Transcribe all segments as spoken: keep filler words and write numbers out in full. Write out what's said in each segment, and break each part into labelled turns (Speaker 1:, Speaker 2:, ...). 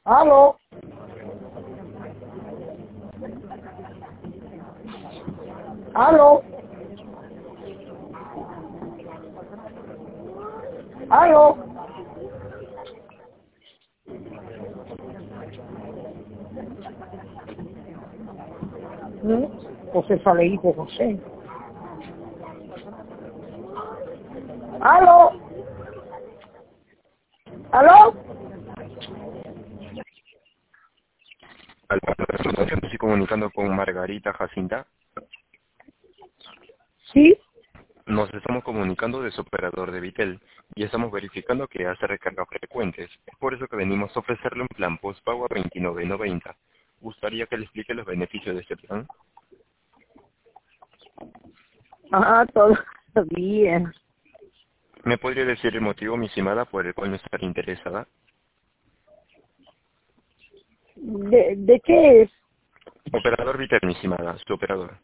Speaker 1: ¿Aló? ¿Aló? ¿Aló? ¿Mm? José Saleíto José. ¿Aló? ¿Aló?
Speaker 2: Aló, me estoy comunicando con Margarita Jacinta.
Speaker 1: ¿Sí?
Speaker 2: Nos estamos comunicando de su operador de Vitel y estamos verificando que hace recargas frecuentes. Es por eso que venimos a ofrecerle un plan postpago a veintinueve noventa. ¿Gustaría que le explique los beneficios de este plan?
Speaker 1: Ah, todo bien.
Speaker 2: ¿Me podría decir el motivo, mi estimada, por el cual no estaría interesada?
Speaker 1: ¿De, de qué es?
Speaker 2: Operador Vitel, mi estimada, su operador.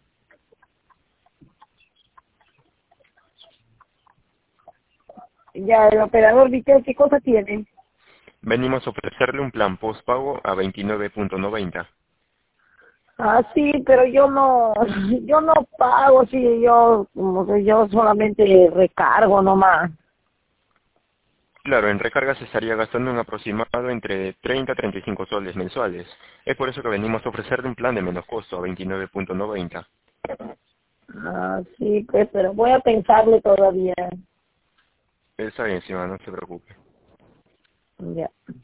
Speaker 1: Ya, el operador Vitel, ¿qué cosa tiene?
Speaker 2: Venimos a ofrecerle un plan postpago a veintinueve noventa.
Speaker 1: Ah, sí, pero yo no, yo no pago, sí, yo, como que yo solamente recargo nomás.
Speaker 2: Claro, en recargas se estaría gastando un aproximado entre treinta a treinta y cinco soles mensuales. Es por eso que venimos a ofrecerle un plan de menos costo a veintinueve noventa.
Speaker 1: Ah, sí, pues, pero voy a pensarle todavía.
Speaker 2: Está bien, señora, no se preocupe.
Speaker 1: Ya.